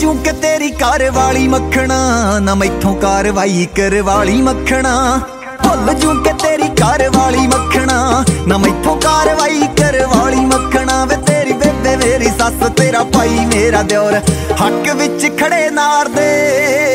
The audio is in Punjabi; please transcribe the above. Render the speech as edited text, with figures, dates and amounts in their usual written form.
ਜੂ ਕਿ ਤੇਰੀ ਘਰ ਵਾਲੀ ਮੱਖਣਾ, ਨਾ ਮੈਥੋਂ ਕਾਰਵਾਈ ਕਰਵਾਲੀ ਮੱਖਣਾ। ਭੁੱਲ ਜੂ ਕਿ ਤੇਰੀ ਘਰ ਵਾਲੀ ਮੱਖਣਾ, ਨਾ ਮੈਥੋਂ ਕਾਰਵਾਈ ਕਰਵਾਲੀ ਮੱਖਣਾ। ਵੇ ਤੇਰੀ ਬੇਬੇ ਮੇਰੀ ਸੱਸ, ਤੇਰਾ ਭਾਈ ਮੇਰਾ ਦਿਓਰ, ਹੱਕ ਵਿੱਚ ਖੜੇ ਨਾਰ ਦੇ।